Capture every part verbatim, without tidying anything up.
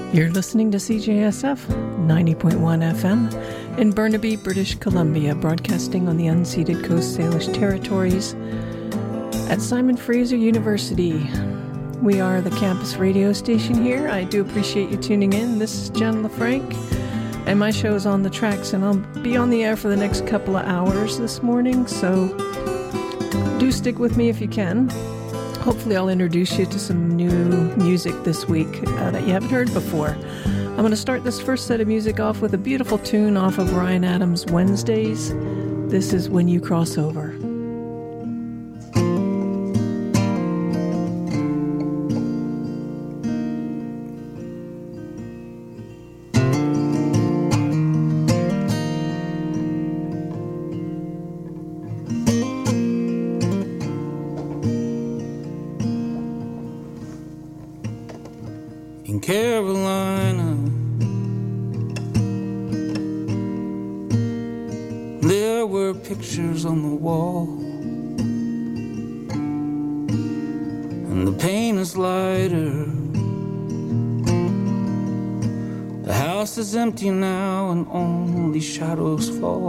You're listening to C J S F ninety point one F M in Burnaby, British Columbia, broadcasting on the unceded Coast Salish territories at Simon Fraser University. We are the campus radio station here. I do appreciate you tuning in. This is Jen LaFranc, and my show is On the Tracks, and I'll be on the air for the next couple of hours this morning, so do stick with me if you can. Hopefully I'll introduce you to some new music this week uh, that you haven't heard before. I'm going to start this first set of music off with a beautiful tune off of Ryan Adams' Wednesdays. This is When You Cross Over. Carolina, there were pictures on the wall, and the pain is lighter. The house is empty now, and only shadows fall.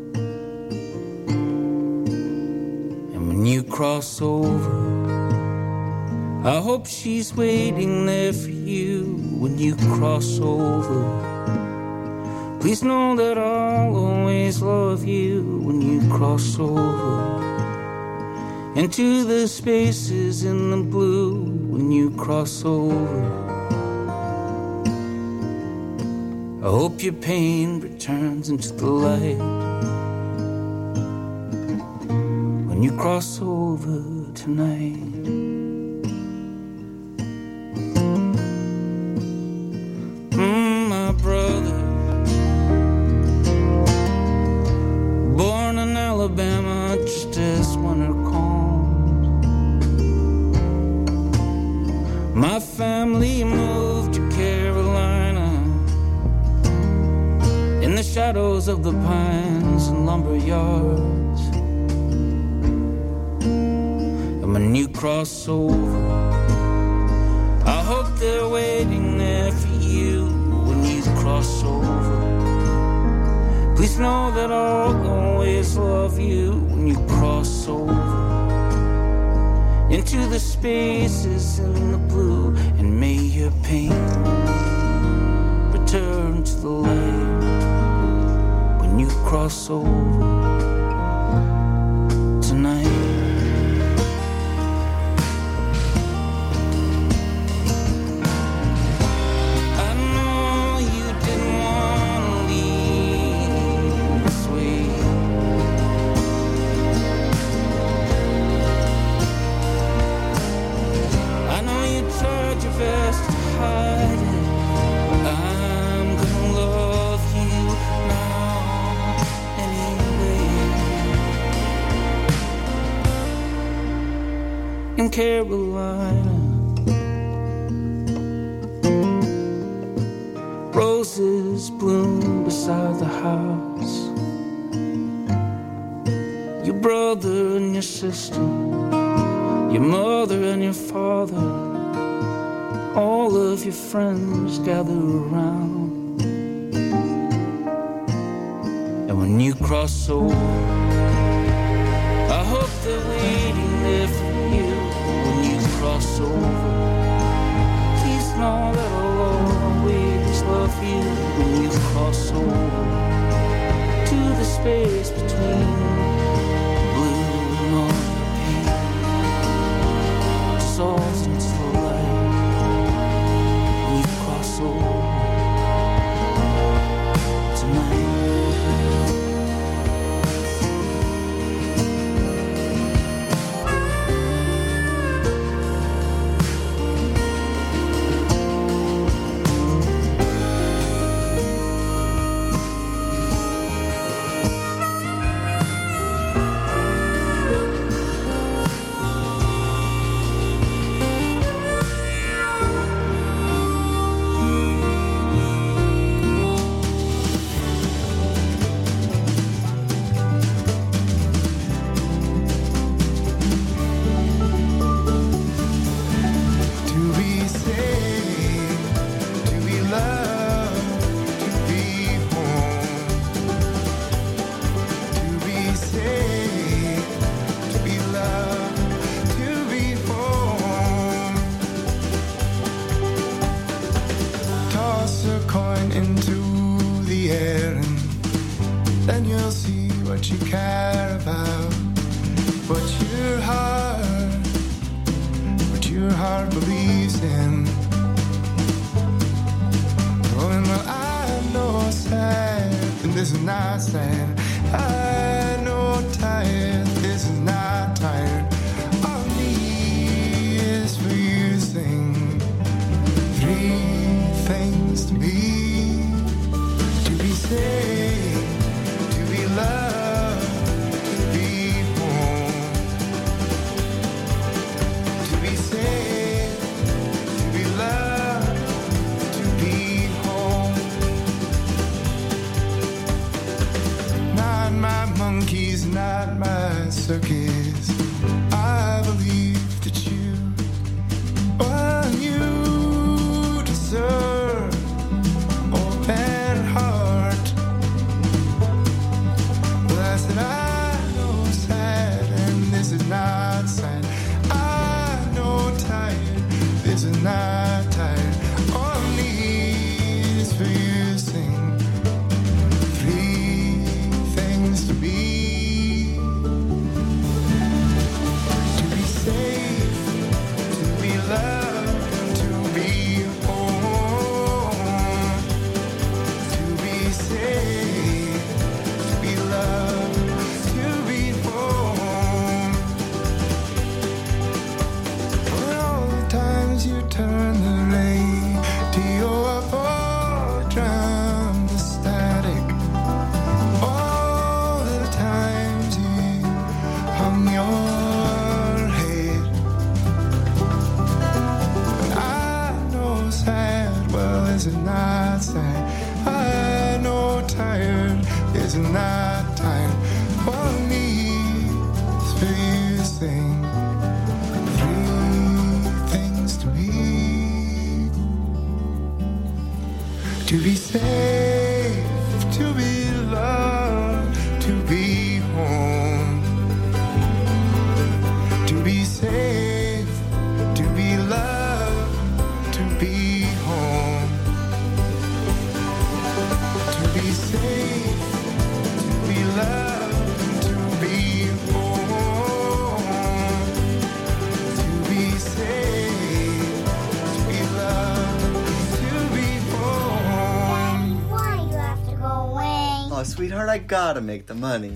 And when you cross over, I hope she's waiting there for you when you cross over. Please know that I'll always love you when you cross over into the spaces in the blue when you cross over. I hope your pain returns into the light when you cross over tonight. Alabama, just as winter comes. My family moved to Carolina in the shadows of the pines and lumber yards. And when you cross over, I hope they're waiting there for you when you cross over. Please know that I'll always love you when you cross over into the spaces in the blue, and may your pain return to the light when you cross over tonight. Carolina, roses bloom beside the house. Your brother and your sister, your mother and your father, all of your friends gather around. And when you cross over, I hope they're waiting there for you when you cross over. Please know that I'll always love you when you cross over to the space between blue and all your pain. Dissolves into the light when you cross over tonight. what you care about, what your heart, what your heart believes in. Oh, and well, I know sad, and this is not sad. I know tired, this is not tired. All I need is for you to sing three things to me: to be safe, to be loved, to be home. To be safe, to be loved, to be home. Not my monkeys, not my circus. I believe that you, well, you deserve open heart. Well, I said I know sad, and this is not sad. I know tired, this is not tired. All I need is for you to sing three things to be: to be safe, to be loved, to be home. To be safe, to be loved, to be home. For all the times you turn the radio up or drown the static, all the times you hung your head. And I know sad, well, this is not sad. I know tired, this is not tired. All I need is for you to sing three things to me: to be safe, to be loved, to be home. To be safe, to be loved, to be home. To be safe, to be loved, to be home. To be safe, to be loved, to be home. Why you have to go away? Oh, sweetheart, I gotta make the money.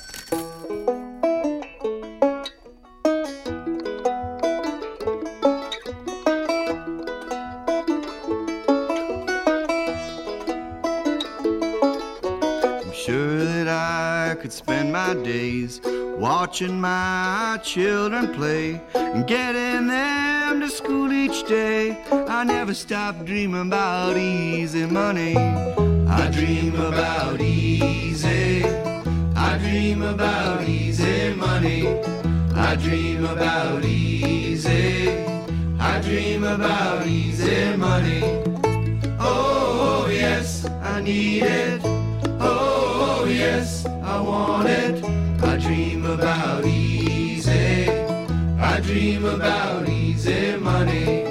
I'm sure that I could spend my days watching my children play and getting them to school each day. I never stop dreaming about easy money. I dream about easy. I dream about easy money. I dream about easy. I dream about easy money. Oh, yes, I need it. Oh, yes, I want it. I dream about easy. I dream about easy money.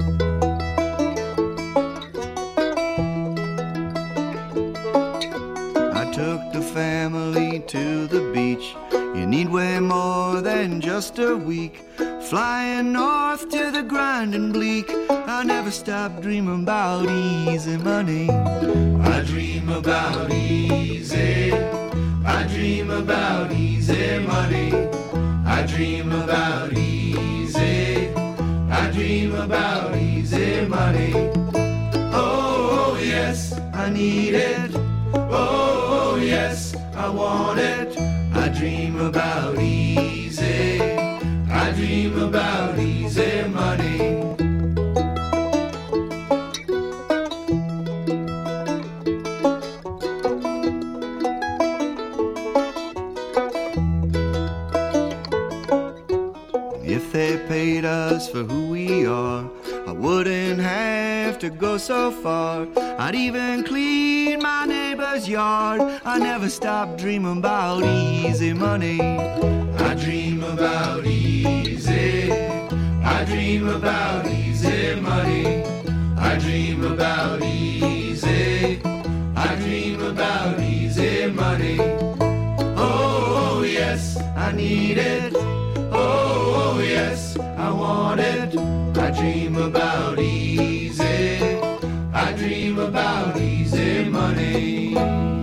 I took the family to the beach. You need way more than just a week. Flying north to the grinding bleak. I never stop dreaming about easy money. I dream about easy. I dream about easy money. I dream about easy. I dream about easy money. Oh, yes, I need it. Oh, yes, I want it. I dream about easy. I dream about easy money. If they paid us for who we are, I wouldn't have to go so far. I'd even clean my neighbor's yard. I never stop dreaming about easy money. I dream about easy. I dream about easy money. I dream about easy. I dream about easy money. Oh, money.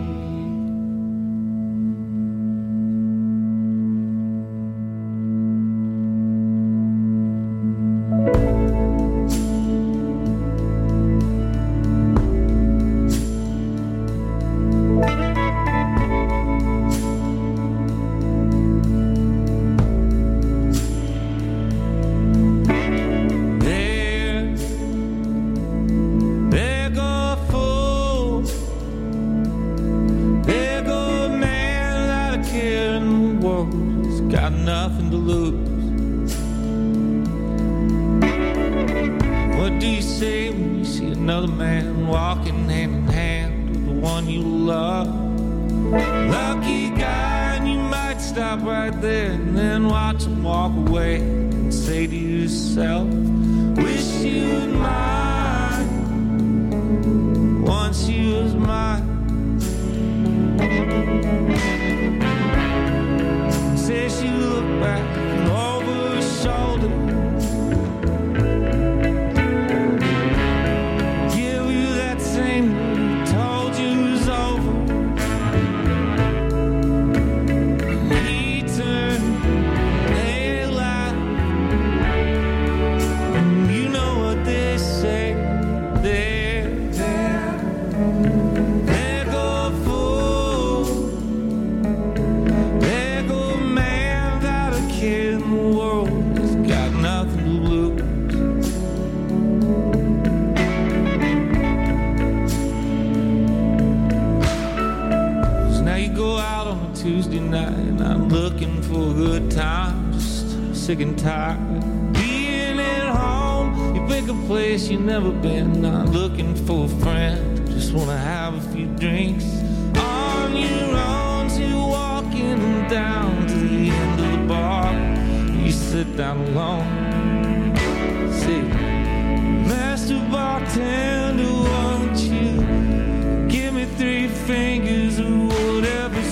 Sick and tired being at home. You pick a place you've never been, not looking for a friend, just wanna have a few drinks on your own. So you're walking down to the end of the bar, you sit down alone. See, master bartender, won't you give me three fingers of whatever's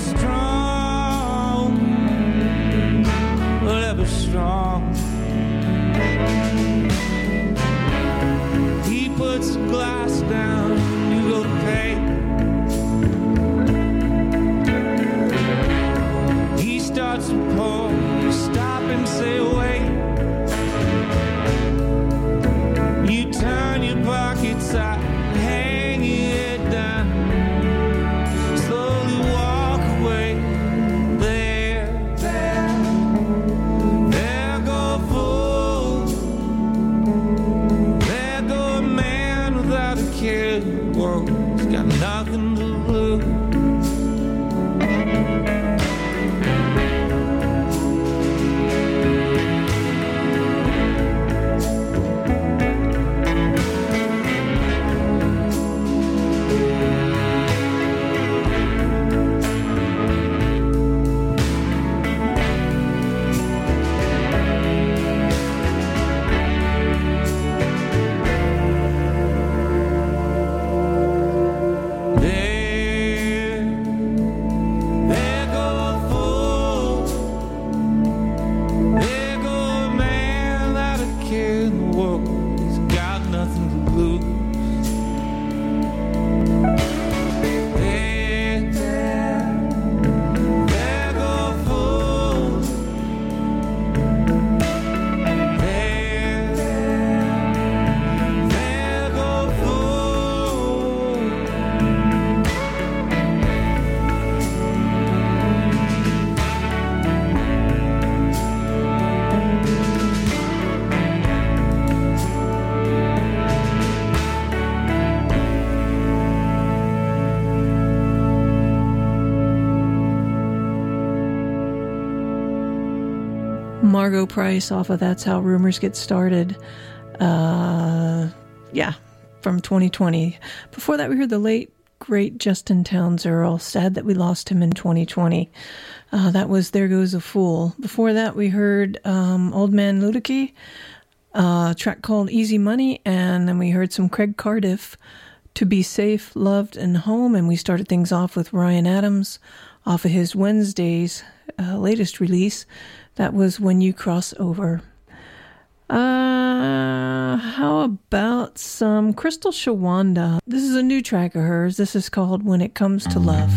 strong, whatever's strong. He puts the glass down, you go to pay. He starts to pour, you stop and say wait. You turn your pockets out, hang your head down, slowly walk away. There, there, there go a fool. There go a man without a care. The world's got nothing to lose. Margo Price off of That's How Rumors Get Started. Uh, yeah, from twenty twenty. Before that, we heard the late, great Justin Townes Earle. Sad that we lost him in twenty twenty. Uh, that was There Goes a Fool. Before that, we heard um, Old Man Ludicky, a track called Easy Money. And then we heard some Craig Cardiff, To Be Safe, Loved, and Home. And we started things off with Ryan Adams off of his Wednesdays uh, latest release. That was When You Cross Over. Uh, how about some Crystal Shawanda? This is a new track of hers. This is called When It Comes to Love.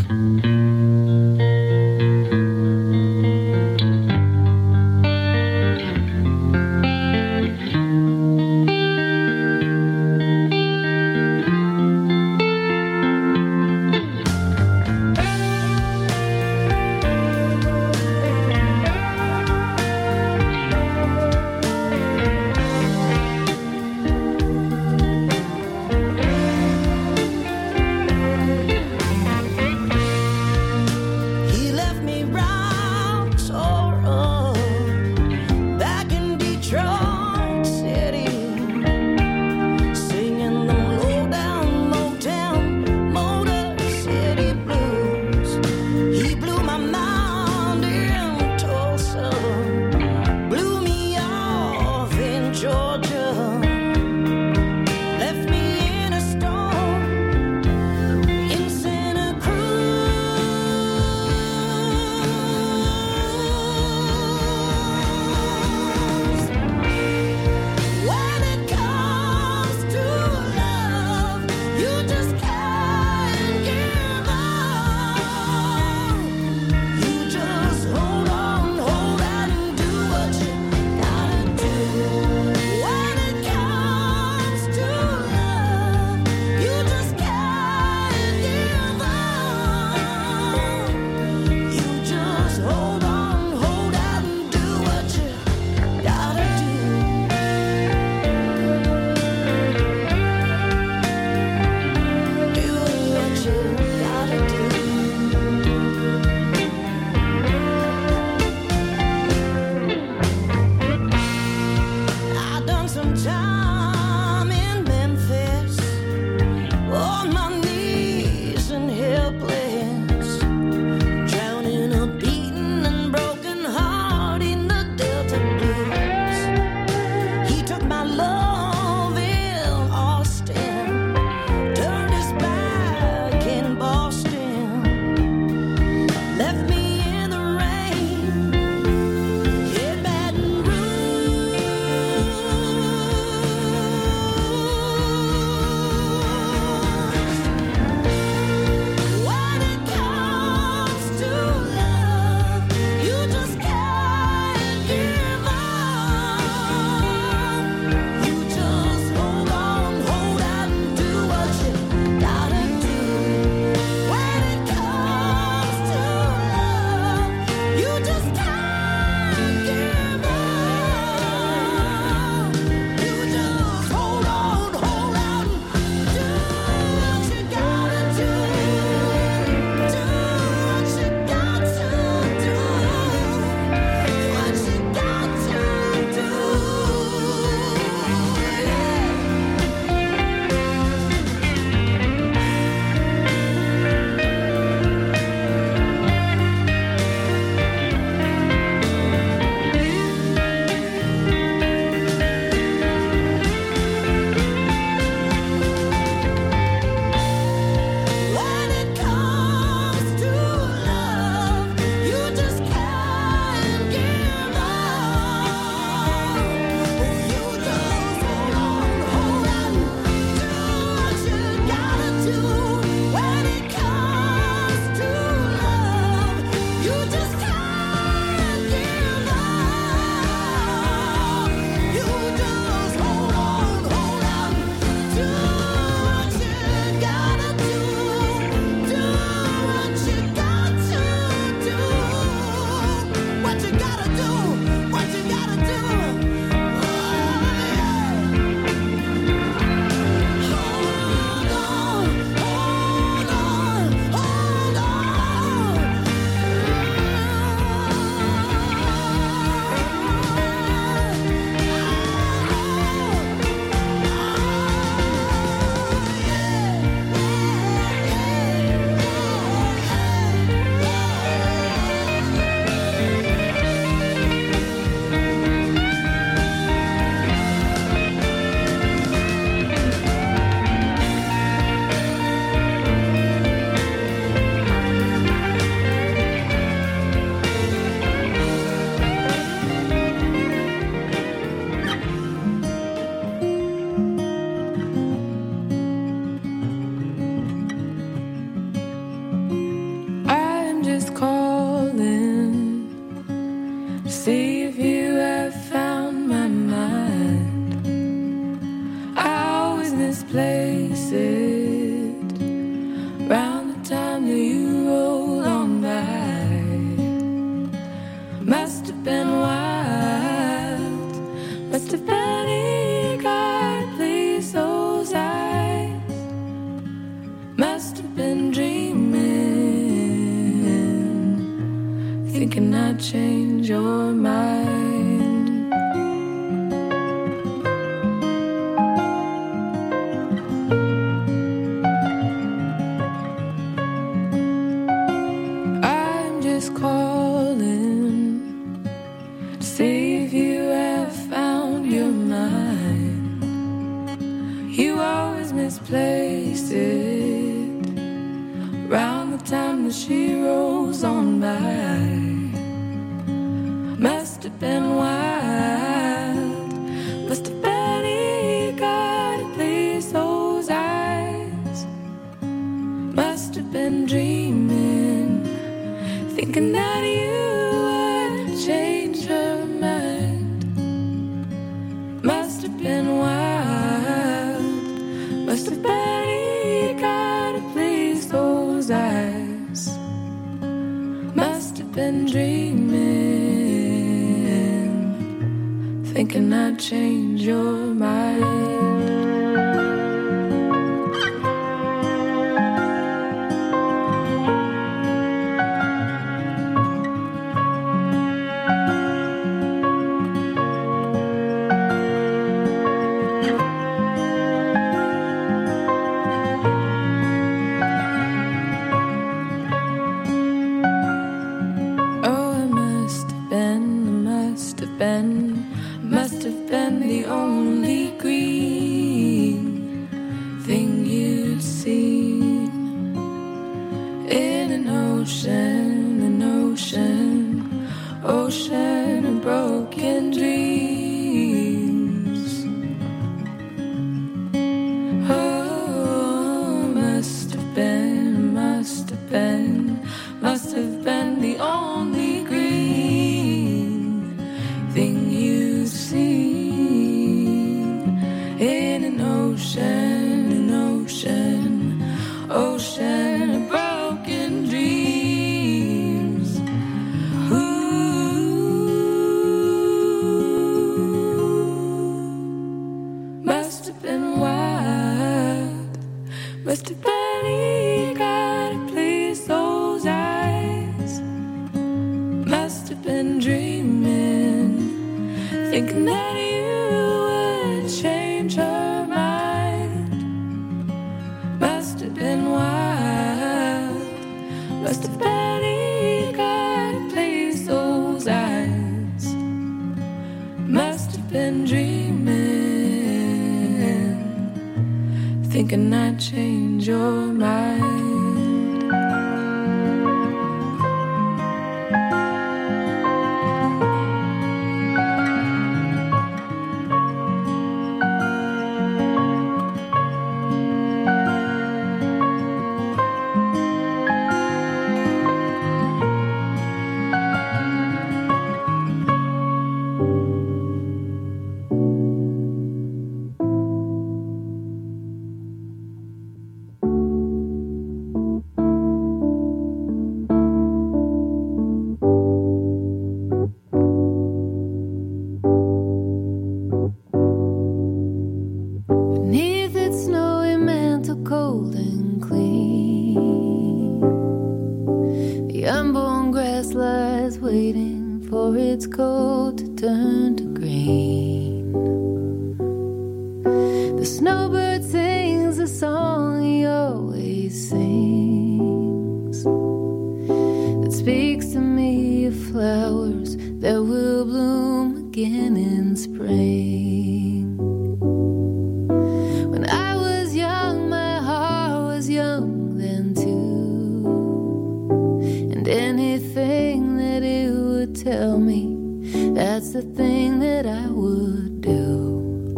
it round the time that you rolled on by. Must have been wild, must have been he God please those eyes. Must have been dreaming, thinking I'd change your mind. Place it round the time that she rolls on by. Must have been wild, must have been he God to please those eyes. Must have been dreaming, thinking that you would change her mind. Must have been wild, must have been he God to please those eyes. Must have been dreaming, thinking I'd change your mind. Must have been the only green thing you'd seen in an ocean, an ocean, ocean of broken dreams. Oh, must have been, must have been, must have been the only green thing you've seen in an ocean, an ocean, ocean of broken dreams. Ooh, must have been wild, must have been he God to please those eyes. Must have been dreaming, thinking that you would change her mind. Must have been wild, must have been he God to please those eyes. Must have been dreaming, thinking I'd change your mind. It's cold to turn to green. The snowbird sings the song he always sings, that speaks to me of flowers that will bloom again in spring. When I was young, my heart was young then too, and anything that it would tell me, that's the thing that I would do.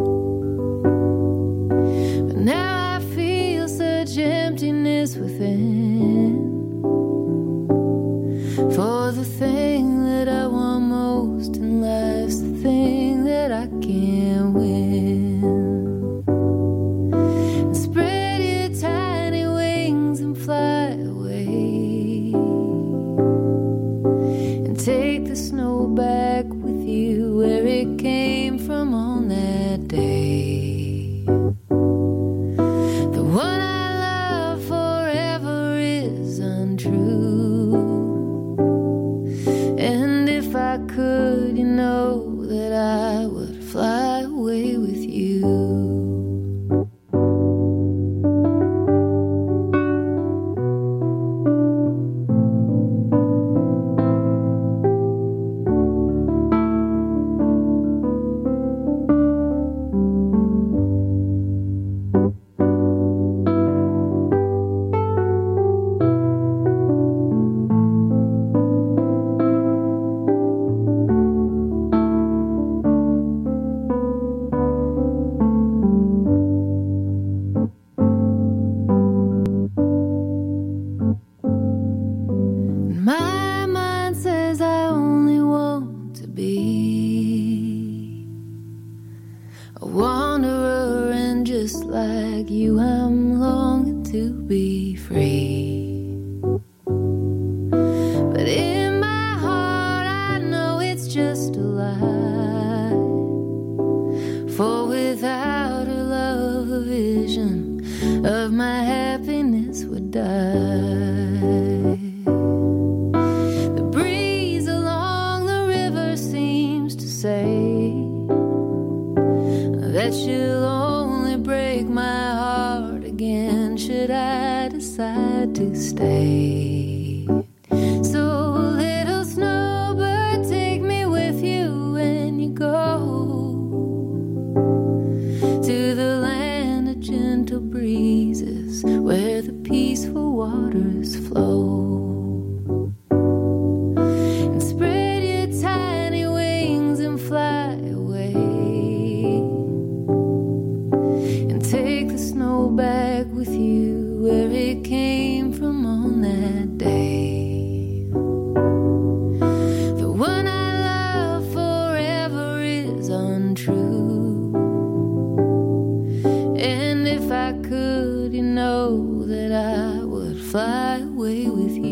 But now I feel such emptiness within, for the thing that I want most in life's the thing that I can't win. And spread it of my happiness would die. The breeze along the river seems to say that she'll only break my heart again should I decide to stay. So little snowbird, take me with you when you go to the land of gentle breezes where the peaceful waters flow. And spread your tiny wings and fly away, and take the snow back with you where it came from on that day. The one I love forever is untrue, and if I could, you know that I would fly away with you.